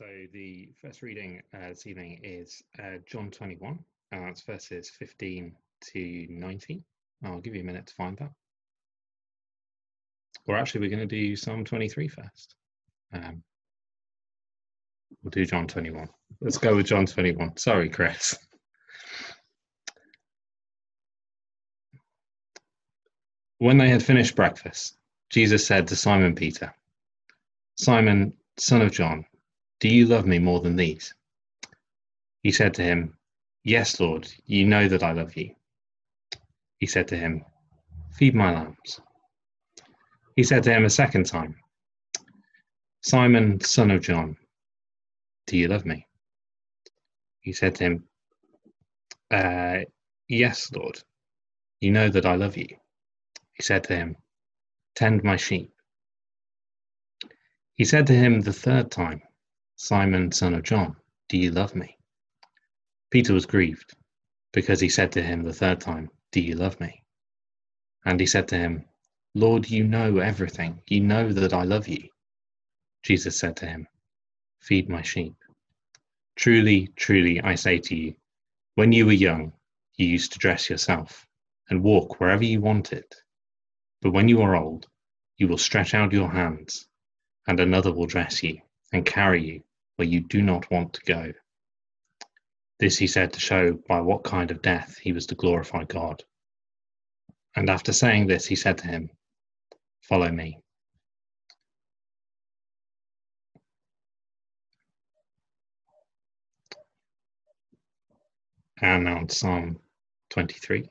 So the first reading this evening is John 21. It's verses 15 to 19. I'll give you a minute to find that. Or actually, we're going to do Psalm 23 first. We'll do John 21. Let's go with John 21. Sorry, Chris. When they had finished breakfast, Jesus said to Simon Peter, "Simon, son of John, do you love me more than these?" He said to him, "Yes, Lord, you know that I love you." He said to him, "Feed my lambs." He said to him a second time, "Simon, son of John, do you love me?" He said to him, "Yes, Lord, you know that I love you." He said to him, "Tend my sheep." He said to him the third time, "Simon, son of John, do you love me?" Peter was grieved, because he said to him the third time, "Do you love me?" And he said to him, "Lord, you know everything. You know that I love you." Jesus said to him, "Feed my sheep. Truly, truly, I say to you, when you were young, you used to dress yourself and walk wherever you wanted. But when you are old, you will stretch out your hands, and another will dress you and carry you where you do not want to go." This he said to show by what kind of death he was to glorify God. And after saying this, he said to him, "Follow me." And now Psalm 23,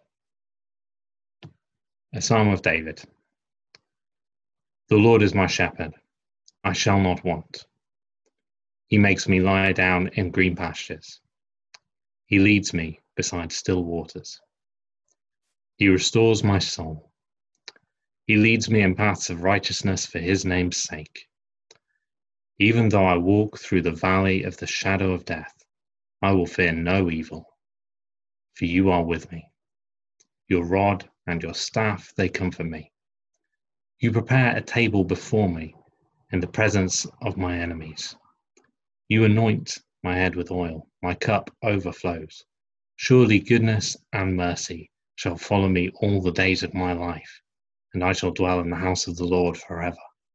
a psalm of David. The Lord is my shepherd, I shall not want. He makes me lie down in green pastures. He leads me beside still waters. He restores my soul. He leads me in paths of righteousness for his name's sake. Even though I walk through the valley of the shadow of death, I will fear no evil, for you are with me. Your rod and your staff, they comfort me. You prepare a table before me in the presence of my enemies. You anoint my head with oil, my cup overflows. Surely goodness and mercy shall follow me all the days of my life, and I shall dwell in the house of the Lord forever.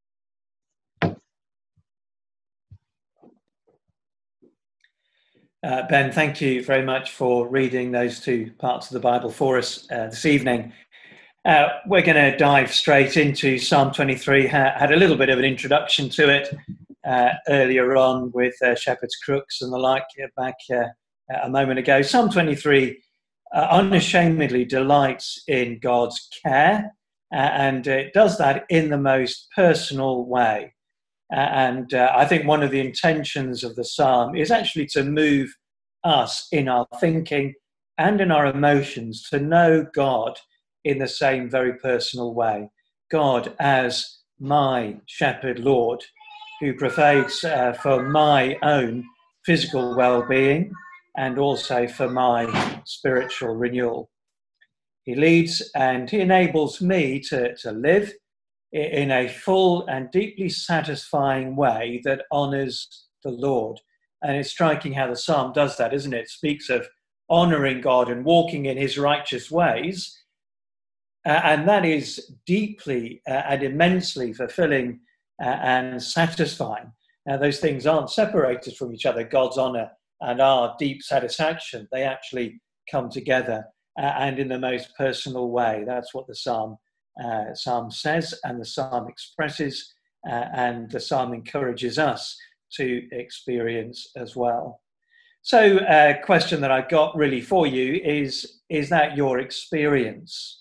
Ben, thank you very much for reading those two parts of the Bible for us this evening. We're going to dive straight into Psalm 23. Had a little bit of an introduction to it earlier on with Shepherd's Crooks and the like back a moment ago. Psalm 23 unashamedly delights in God's care, and it does that in the most personal way. And I think one of the intentions of the psalm is actually to move us in our thinking and in our emotions to know God in the same very personal way. God as my shepherd Lord, who provides for my own physical well-being and also for my spiritual renewal. He leads and he enables me to live in a full and deeply satisfying way that honours the Lord. And it's striking how the psalm does that, isn't it? It speaks of honouring God and walking in his righteous ways. And that is deeply and immensely fulfilling and satisfying. Now, those things aren't separated from each other. God's honour and our deep satisfaction, they actually come together and in the most personal way. That's what the psalm says, and the psalm expresses, and the psalm encourages us to experience as well. So a question that I've got really for you is that your experience?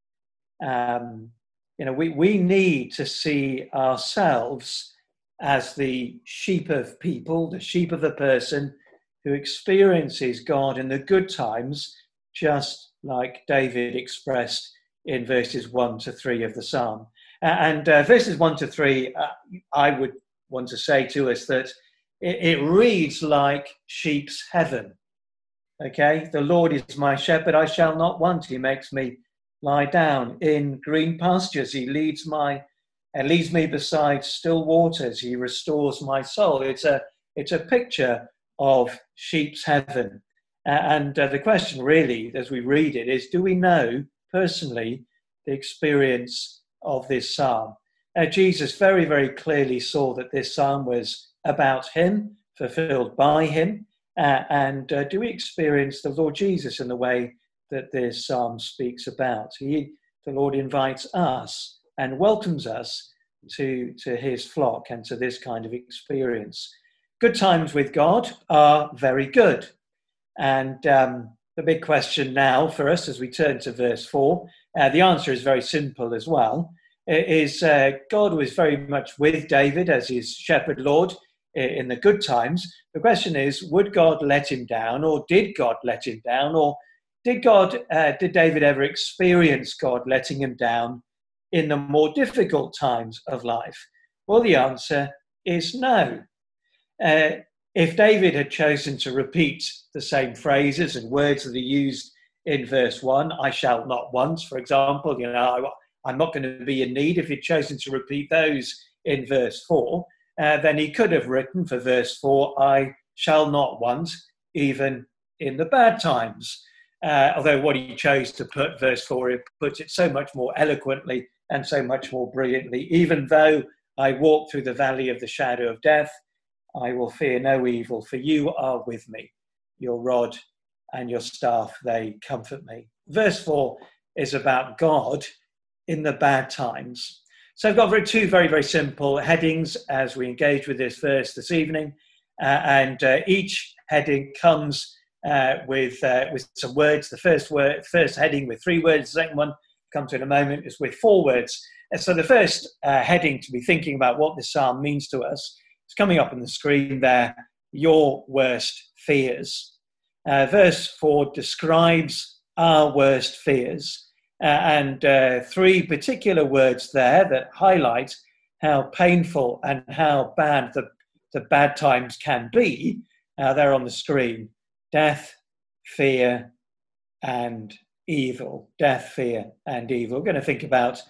We need to see ourselves as the sheep of people, the sheep of the person who experiences God in the good times, just like David expressed in verses 1 to 3 of the psalm. And verses 1 to 3, I would want to say to us that it reads like sheep's heaven. Okay, the Lord is my shepherd, I shall not want. He makes me lie down in green pastures. He leads me beside still waters. He restores my soul. It's a It's a picture of sheep's heaven. And the question really, as we read it, is do we know personally the experience of this psalm? Jesus very, very clearly saw that this psalm was about him, fulfilled by him. And do we experience the Lord Jesus in the way that this psalm speaks about? The Lord invites us and welcomes us to his flock and to this kind of experience. Good times with God are very good. And the big question now for us as we turn to verse 4, the answer is very simple as well. It is God was very much with David as his shepherd Lord in the good times. The question is, would God let him down, or did God let him down, or did David ever experience God letting him down in the more difficult times of life? Well, the answer is no. If David had chosen to repeat the same phrases and words that are used in verse 1, I shall not want, for example, I'm not going to be in need. If he'd chosen to repeat those in verse 4, then he could have written for verse 4, I shall not want, even in the bad times. Although what he chose to put, verse 4, it puts it so much more eloquently and so much more brilliantly. Even though I walk through the valley of the shadow of death, I will fear no evil, for you are with me. Your rod and your staff, they comfort me. Verse 4 is about God in the bad times. So I've got two very, very simple headings as we engage with this verse this evening. And each heading comes with some words. The first heading with 3 words, the second one, come to in a moment, is with 4 words. And so the first heading to be thinking about what this psalm means to us is coming up on the screen there, your worst fears. Verse 4 describes our worst fears. And 3 particular words there that highlight how painful and how bad the bad times can be. They're on the screen. Death, fear, and evil. Death, fear, and evil. We're going to think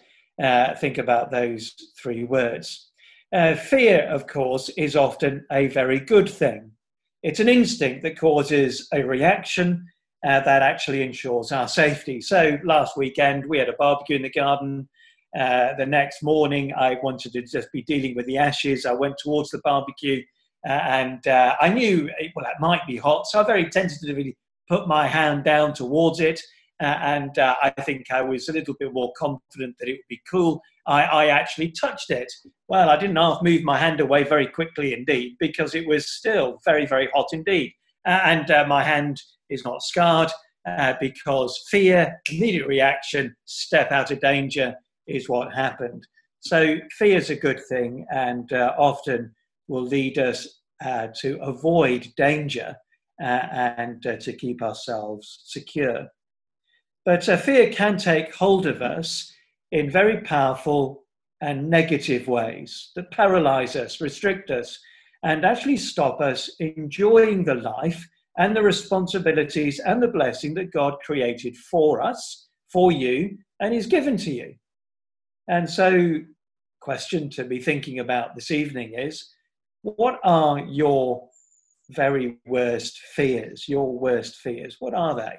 about those 3 words. Fear, of course, is often a very good thing. It's an instinct that causes a reaction that actually ensures our safety. So last weekend, we had a barbecue in the garden. The next morning, I wanted to just be dealing with the ashes. I went towards the barbecue and I knew, it might be hot. So I very tentatively put my hand down towards it. And I think I was a little bit more confident that it would be cool. I actually touched it. Well, I didn't move my hand away very quickly indeed, because it was still very, very hot indeed. And my hand is not scarred because fear, immediate reaction, step out of danger is what happened. So fear is a good thing and often will lead us to avoid danger and to keep ourselves secure. But fear can take hold of us in very powerful and negative ways that paralyze us, restrict us, and actually stop us enjoying the life and the responsibilities and the blessing that God created for us, for you, and is given to you. And so, question to be thinking about this evening is, what are your very worst fears? Your worst fears, what are they?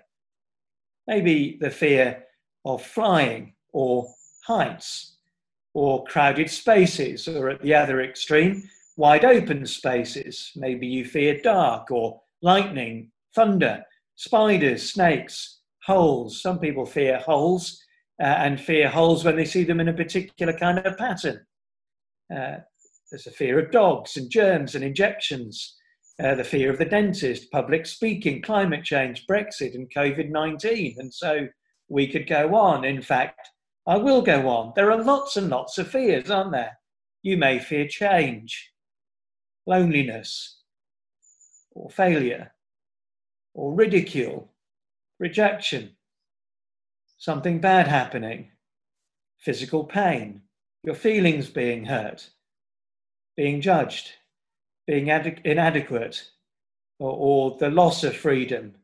Maybe the fear of flying or heights or crowded spaces, or at the other extreme, wide open spaces. Maybe you fear dark or lightning, thunder, spiders, snakes, holes. Some people fear holes and fear holes when they see them in a particular kind of pattern. There's a fear of dogs and germs and injections. The fear of the dentist, public speaking, climate change, Brexit and COVID-19. And so we could go on. In fact, I will go on. There are lots and lots of fears, aren't there? You may fear change, loneliness, or failure, or ridicule, rejection, something bad happening, physical pain, your feelings being hurt, being judged, being inadequate, or the loss of freedom,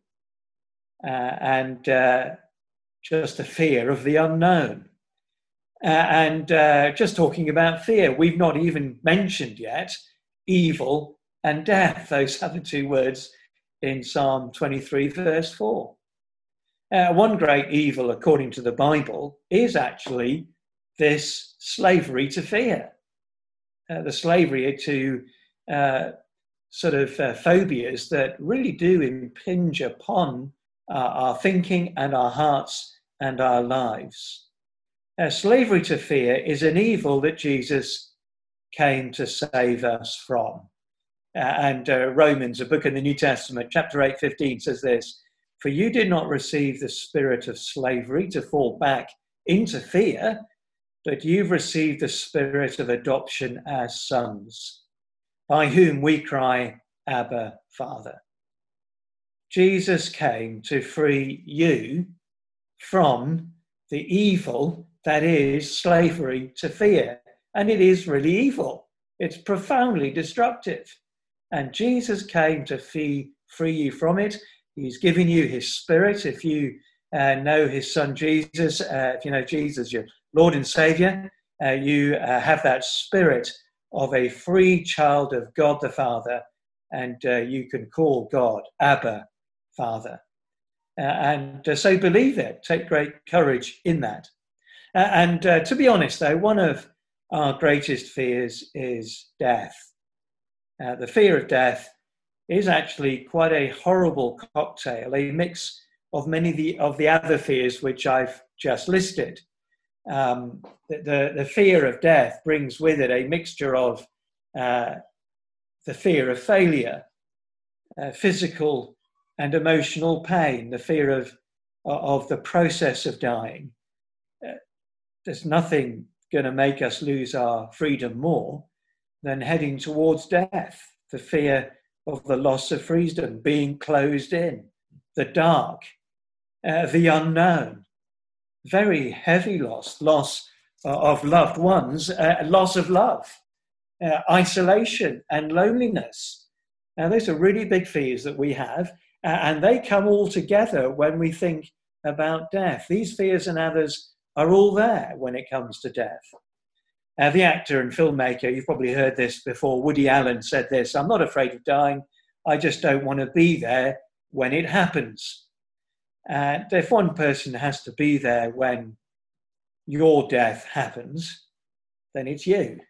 and just the fear of the unknown. And just talking about fear, we've not even mentioned yet evil and death, those other two words in Psalm 23, verse 4. One great evil, according to the Bible, is actually this slavery to fear, the slavery to phobias that really do impinge upon our thinking and our hearts and our lives. Slavery to fear is an evil that Jesus came to save us from. Romans, a book in the New Testament, chapter 8:15 says this: "For you did not receive the spirit of slavery to fall back into fear, but you've received the spirit of adoption as sons, by whom we cry, Abba, Father." Jesus came to free you from the evil that is slavery to fear. And it is really evil. It's profoundly destructive. And Jesus came to free you from it. He's given you his spirit. If you know his son Jesus, if you know Jesus, your Lord and Saviour, you have that spirit of a free child of God the Father, and you can call God Abba, Father. So believe it. Take great courage in that. To be honest, though, one of our greatest fears is death. The fear of death is actually quite a horrible cocktail, a mix of many of the other fears which I've just listed. The fear of death brings with it a mixture of the fear of failure, physical and emotional pain, the fear of the process of dying. There's nothing going to make us lose our freedom more than heading towards death, the fear of the loss of freedom, being closed in, the dark, the unknown, very heavy loss of loved ones, loss of love, isolation and loneliness. Now, those are really big fears that we have, and they come all together when we think about death. These fears and others are all there when it comes to death. The actor and filmmaker, you've probably heard this before, Woody Allen said this: "I'm not afraid of dying, I just don't want to be there when it happens." And if one person has to be there when your death happens, then it's you.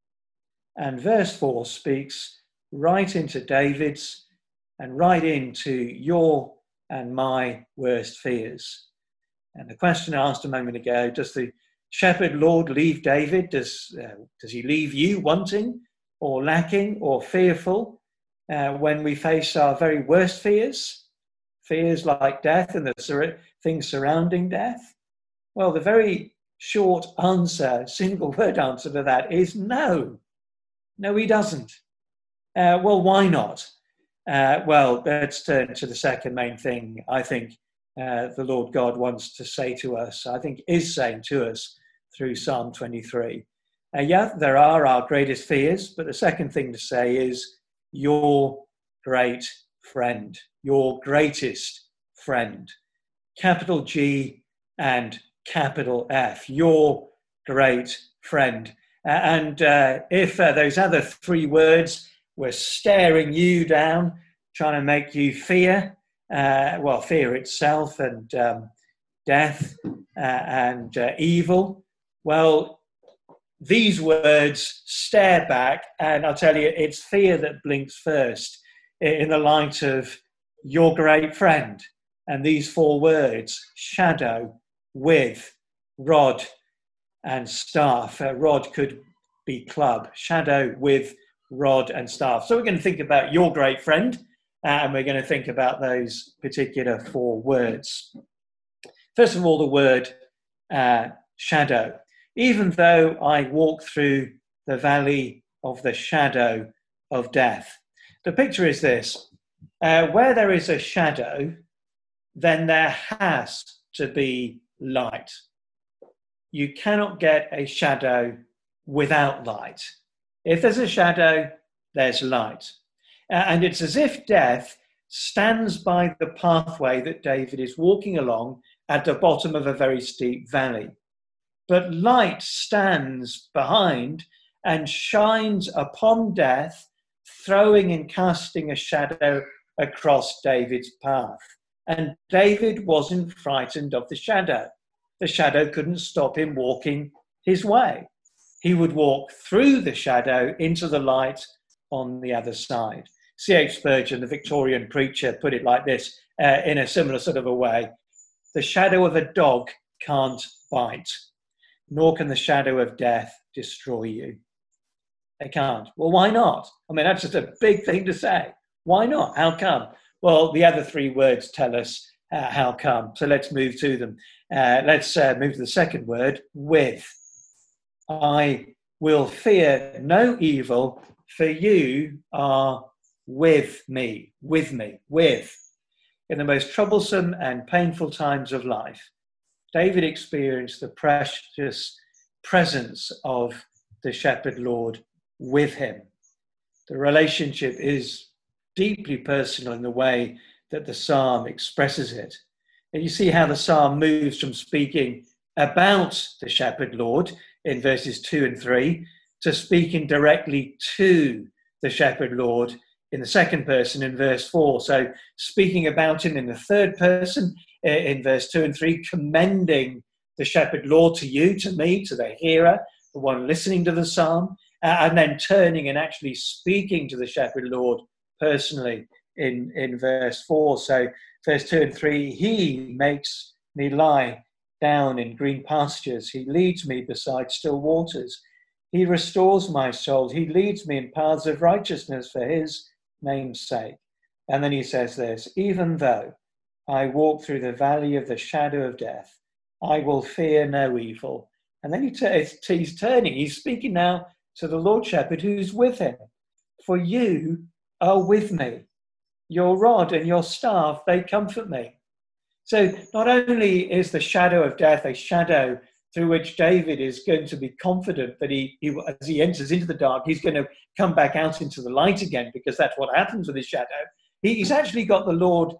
And verse 4 speaks right into David's and right into your and my worst fears. And the question I asked a moment ago, does the shepherd Lord leave David? Does he leave you wanting or lacking or fearful when we face our very worst fears? Fears like death and the things surrounding death? Well, the very short answer, single word answer to that is no. No, he doesn't. Well, why not? Well, let's turn to the second main thing I think the Lord God wants to say to us, I think is saying to us through Psalm 23. Yeah, there are our greatest fears, but the second thing to say is your great friend, your greatest friend. Capital G and capital F, your great friend. If those other three words were staring you down, trying to make you fear, fear itself and death and evil, well, these words stare back, and I'll tell you, it's fear that blinks first in the light of your great friend. And these four words: shadow, with, rod, and staff. Rod could be club. Shadow, with, rod, and staff. So we're going to think about your great friend, and we're going to think about those particular four words. First of all, the word shadow. Even though I walk through the valley of the shadow of death. The picture is this. Where there is a shadow, then there has to be light. You cannot get a shadow without light. If there's a shadow, there's light. And it's as if death stands by the pathway that David is walking along at the bottom of a very steep valley. But light stands behind and shines upon death throwing and casting a shadow across David's path. And David wasn't frightened of the shadow. The shadow couldn't stop him walking his way. He would walk through the shadow into the light on the other side. C.H. Spurgeon, the Victorian preacher, put it like this in a similar sort of a way. The shadow of a dog can't bite, nor can the shadow of death destroy you. They can't. Well, why not? I mean, that's just a big thing to say. Why not? How come? Well, the other three words tell us how come. So let's move to them. Let's move to the second word, with. I will fear no evil, for you are with me. In the most troublesome and painful times of life, David experienced the precious presence of the shepherd Lord with him. The relationship is deeply personal in the way that the psalm expresses it. And you see how the psalm moves from speaking about the shepherd Lord in verses 2 and 3 to speaking directly to the shepherd Lord in the second person in verse 4. So speaking about him in the third person in verse 2 and 3, commending the shepherd Lord to you, to me, to the hearer, the one listening to the psalm, and then turning and actually speaking to the shepherd Lord personally in verse 4. So verse 2 and 3, he makes me lie down in green pastures. He leads me beside still waters. He restores my soul. He leads me in paths of righteousness for his name's sake. And then he says this, even though I walk through the valley of the shadow of death, I will fear no evil. And then he's turning. He's speaking now to the Lord Shepherd who's with him. For you are with me. Your rod and your staff, they comfort me. So not only is the shadow of death a shadow through which David is going to be confident that he as he enters into the dark, he's going to come back out into the light again, because that's what happens with his shadow. He's actually got the Lord,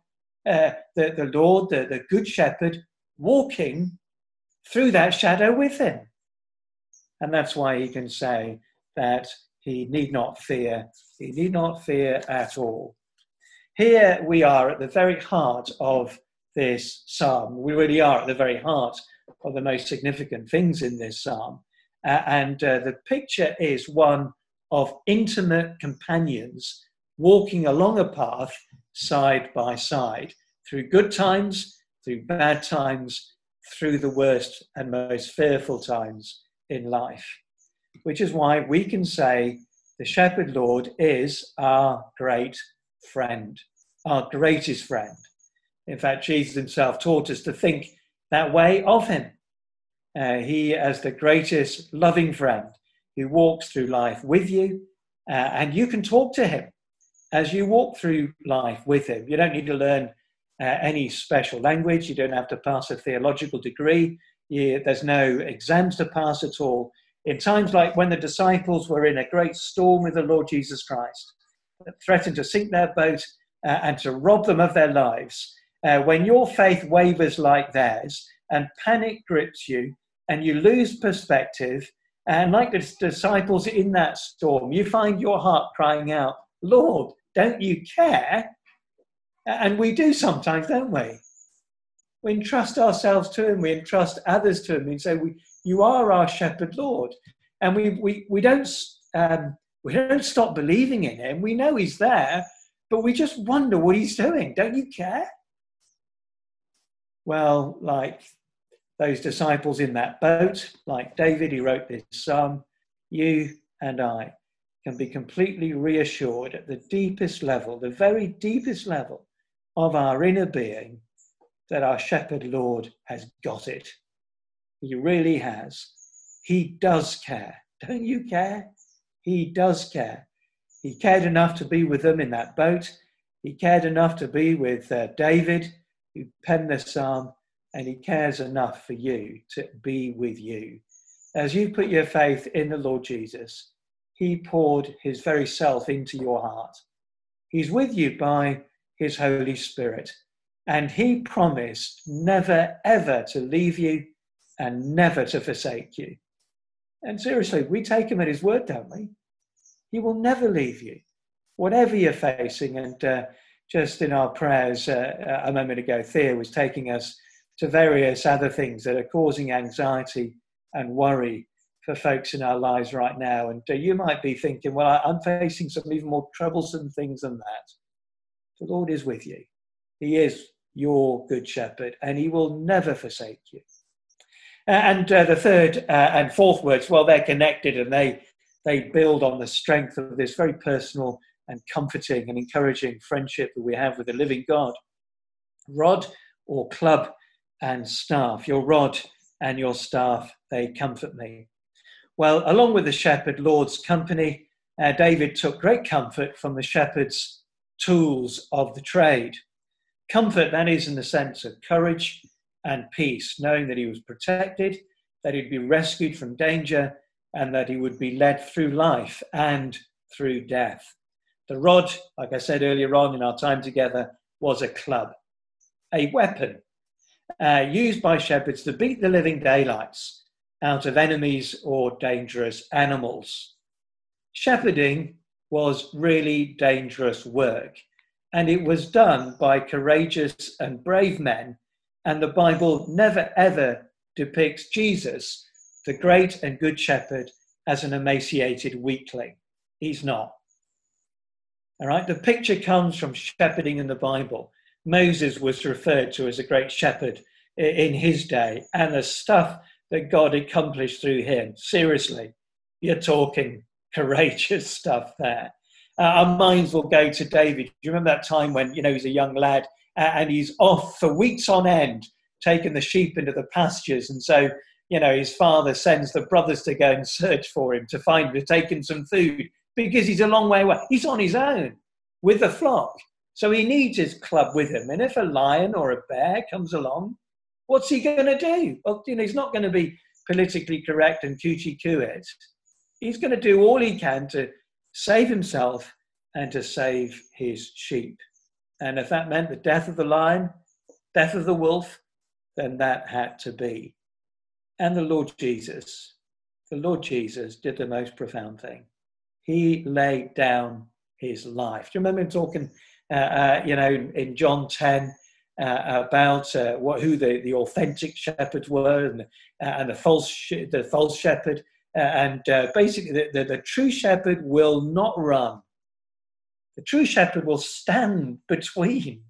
the good shepherd, walking through that shadow with him. And that's why he can say that he need not fear at all. Here we are at the very heart of this psalm. We really are at the very heart of the most significant things in this psalm. And the picture is one of intimate companions walking along a path side by side, through good times, through bad times, through the worst and most fearful times in life. Which is why we can say the shepherd Lord is our great friend, our greatest friend. In fact, Jesus himself taught us to think that way of him. He as the greatest loving friend who walks through life with you, and you can talk to him as you walk through life with him. You don't need to learn any special language. You don't have to pass a theological degree. There's no exams to pass at all. In times like when the disciples were in a great storm with the Lord Jesus Christ, that threatened to sink their boat and to rob them of their lives, when your faith wavers like theirs and panic grips you and you lose perspective, and like the disciples in that storm, you find your heart crying out, Lord, don't you care? And we do sometimes, don't we? We entrust ourselves to him, we entrust others to him, and say, you are our shepherd Lord. And we don't stop believing in him. We know he's there, but we just wonder what he's doing. Don't you care? Well, like those disciples in that boat, like David, he wrote this psalm, you and I can be completely reassured at the deepest level, the very deepest level of our inner being, that our shepherd Lord has got it. He really has. He does care. Don't you care? He does care. He cared enough to be with them in that boat. He cared enough to be with David, who penned the psalm, and he cares enough for you to be with you. As you put your faith in the Lord Jesus, he poured his very self into your heart. He's with you by his Holy Spirit, and he promised never, ever to leave you and never to forsake you. And seriously, we take him at his word, don't we? He will never leave you whatever you're facing. And just in our prayers a moment ago, Thea was taking us to various other things that are causing anxiety and worry for folks in our lives right now. And you might be thinking, well, I'm facing some even more troublesome things than that. The Lord is with you. He is your good shepherd, and he will never forsake you. And the third and fourth words, well, they're connected, and they build on the strength of this very personal and comforting and encouraging friendship that we have with the living God. Rod or club and staff. Your rod and your staff, they comfort me. Well, along with the shepherd, Lord's company, David took great comfort from the shepherd's tools of the trade. Comfort, that is, in the sense of courage and peace, knowing that he was protected, that he'd be rescued from danger, and that he would be led through life and through death. The rod, like I said earlier on in our time together, was a club, a weapon used by shepherds to beat the living daylights out of enemies or dangerous animals. Shepherding was really dangerous work, and it was done by courageous and brave men, and the Bible never ever depicts Jesus, the great and good shepherd, as an emaciated weakling. He's not. All right, the picture comes from shepherding in the Bible. Moses was referred to as a great shepherd in his day, and the stuff that God accomplished through him. Seriously, you're talking courageous stuff there. Our minds will go to David. Do you remember that time when, he's a young lad and he's off for weeks on end, taking the sheep into the pastures? And so, his father sends the brothers to go and search for him, to find him, to take him some food, because he's a long way away. He's on his own with the flock. So he needs his club with him. And if a lion or a bear comes along, what's he going to do? Well, he's not going to be politically correct and coochie-coo it. He's going to do all he can to save himself and to save his sheep. And if that meant the death of the lion, death of the wolf, then that had to be. And the Lord Jesus did the most profound thing. He laid down his life. Do you remember him talking, in John 10 about who the authentic shepherds were and the false shepherd? Basically, the true shepherd will not run. The true shepherd will stand between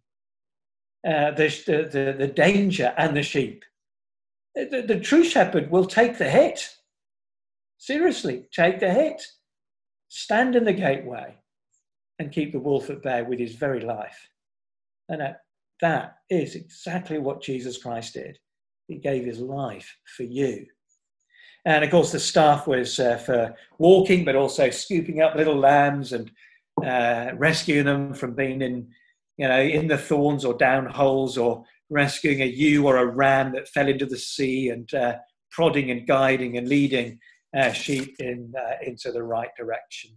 the danger and the sheep. The true shepherd will take the hit. Seriously, take the hit. Stand in the gateway and keep the wolf at bay with his very life. And that is exactly what Jesus Christ did. He gave his life for you. And of course, the staff was for walking, but also scooping up little lambs and rescuing them from being in the thorns or down holes, or rescuing a ewe or a ram that fell into the sea, and prodding and guiding and leading sheep into the right direction.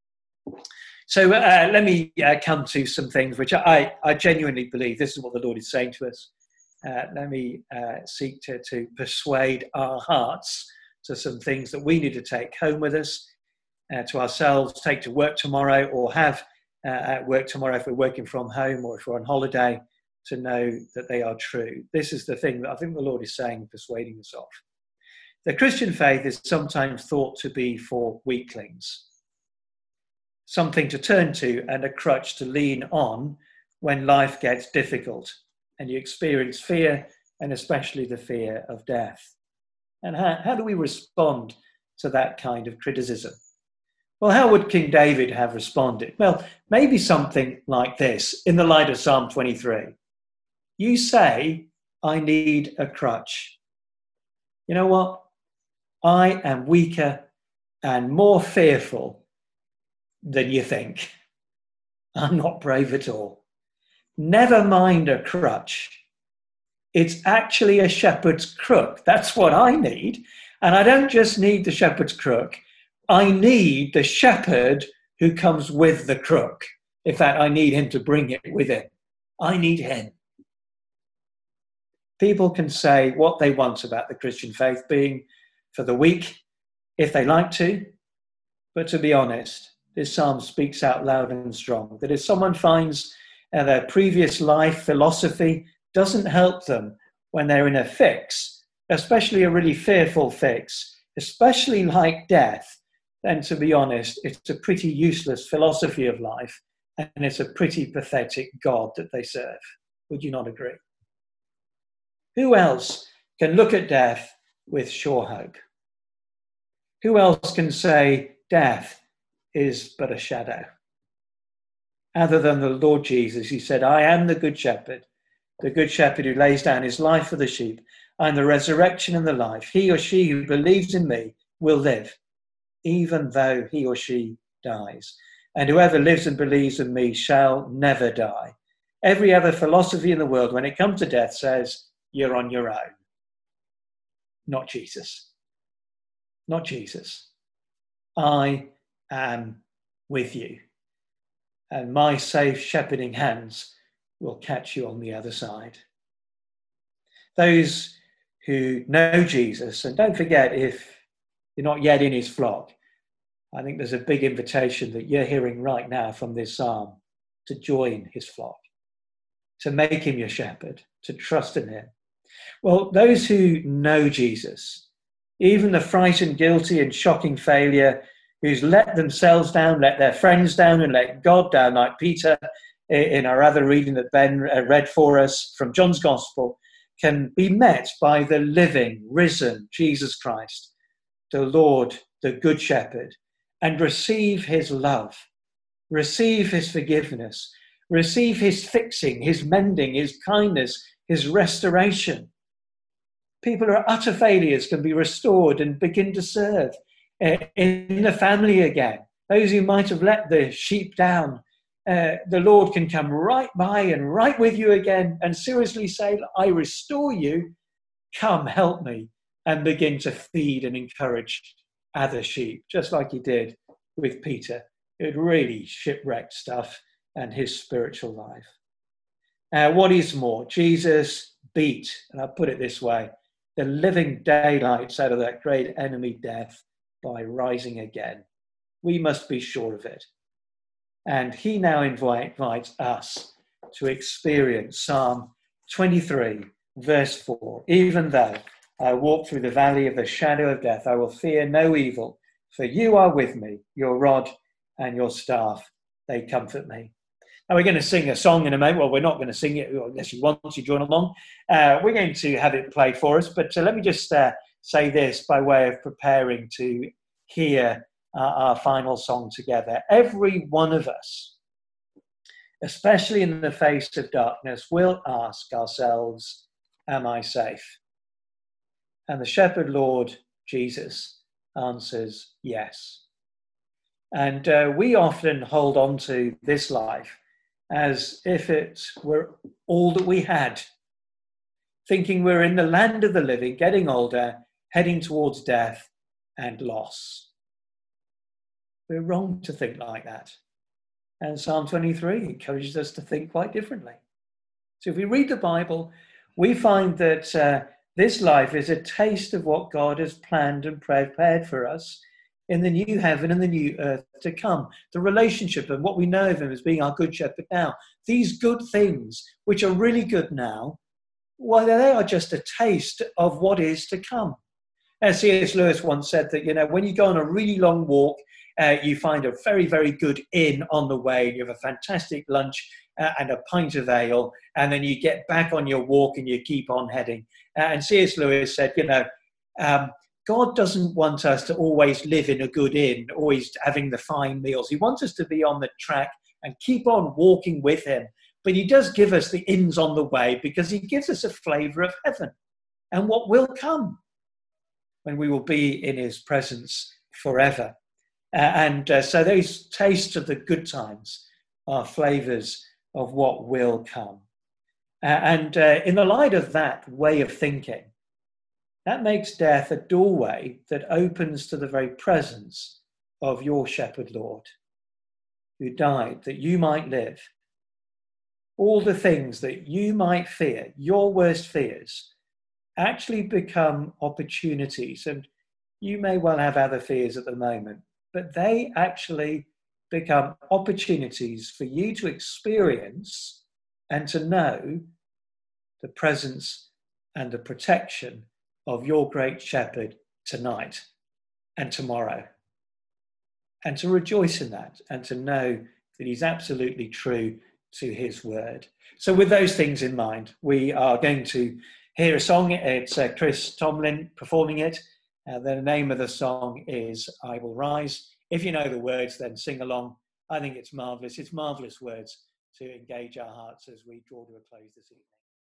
So let me come to some things which I genuinely believe this is what the Lord is saying to us. Let me seek to persuade our hearts to some things that we need to take home with us, to ourselves, take to work tomorrow, or have at work tomorrow if we're working from home or if we're on holiday, to know that they are true. This is the thing that I think the Lord is saying, persuading us of. The Christian faith is sometimes thought to be for weaklings, something to turn to and a crutch to lean on when life gets difficult and you experience fear, and especially the fear of death. And how do we respond to that kind of criticism? Well, how would King David have responded? Well, maybe something like this in the light of Psalm 23. You say, I need a crutch. You know what? I am weaker and more fearful than you think. I'm not brave at all. Never mind a crutch. It's actually a shepherd's crook. That's what I need. And I don't just need the shepherd's crook. I need the shepherd who comes with the crook. In fact, I need him to bring it with him. I need him. People can say what they want about the Christian faith being for the weak, if they like to. But to be honest, this psalm speaks out loud and strong, that if someone finds their previous life philosophy doesn't help them when they're in a fix, especially a really fearful fix, especially like death, then to be honest, it's a pretty useless philosophy of life, and it's a pretty pathetic God that they serve. Would you not agree? Who else can look at death with sure hope? Who else can say death is but a shadow? Other than the Lord Jesus, he said, I am the good shepherd who lays down his life for the sheep. I am the resurrection and the life. He or she who believes in me will live, even though he or she dies. And whoever lives and believes in me shall never die. Every other philosophy in the world, when it comes to death, says, you're on your own. Not Jesus. Not Jesus. I am with you, and my safe shepherding hands will catch you on the other side. Those who know Jesus, and don't forget, if you're not yet in his flock, I think there's a big invitation that you're hearing right now from this psalm to join his flock, to make him your shepherd, to trust in him. Well, those who know Jesus, even the frightened, guilty and shocking failure who's let themselves down, let their friends down and let God down, like Peter in our other reading that Ben read for us from John's Gospel, can be met by the living, risen Jesus Christ, the Lord, the Good Shepherd, and receive his love, receive his forgiveness, receive his fixing, his mending, his kindness, his restoration. People who are utter failures can be restored and begin to serve in the family again. Those who might have let the sheep down, the Lord can come right by and right with you again and seriously say, I restore you, come help me, and begin to feed and encourage other sheep, just like he did with Peter. It really shipwrecked stuff and his spiritual life. What is more, Jesus beat, and I'll put it this way, the living daylights out of that great enemy death by rising again. We must be sure of it. And he now invites us to experience Psalm 23, verse 4. Even though I walk through the valley of the shadow of death, I will fear no evil, for you are with me, your rod and your staff, they comfort me. Now we're going to sing a song in a moment. Well, we're not going to sing it unless you want to join along. We're going to have it played for us. But let me just say this by way of preparing to hear our final song together. Every one of us, especially in the face of darkness, will ask ourselves, am I safe? And the Shepherd Lord Jesus answers yes. And we often hold on to this life as if it were all that we had, thinking we're in the land of the living, getting older, heading towards death and loss. We're wrong to think like that. And Psalm 23 encourages us to think quite differently. So if we read the Bible, we find that this life is a taste of what God has planned and prepared for us in the new heaven and the new earth to come. The relationship and what we know of him as being our good shepherd now. These good things, which are really good now, well, they are just a taste of what is to come. As C.S. Lewis once said that, when you go on a really long walk, you find a very, very good inn on the way, and you have a fantastic lunch and a pint of ale, and then you get back on your walk and you keep on heading. And C.S. Lewis said, God doesn't want us to always live in a good inn, always having the fine meals. He wants us to be on the track and keep on walking with him. But he does give us the inns on the way because he gives us a flavour of heaven and what will come when we will be in his presence forever. So those tastes of the good times are flavours of what will come. In the light of that way of thinking, that makes death a doorway that opens to the very presence of your Shepherd Lord, who died that you might live. All the things that you might fear, your worst fears, actually become opportunities. And you may well have other fears at the moment, but they actually become opportunities for you to experience and to know the presence and the protection of your great shepherd tonight and tomorrow. And to rejoice in that and to know that he's absolutely true to his word. So with those things in mind, we are going to hear a song. It's Chris Tomlin performing it. The name of the song is I Will Rise. If you know the words, then sing along. I think it's marvellous. It's marvellous words to engage our hearts as we draw to a close this evening.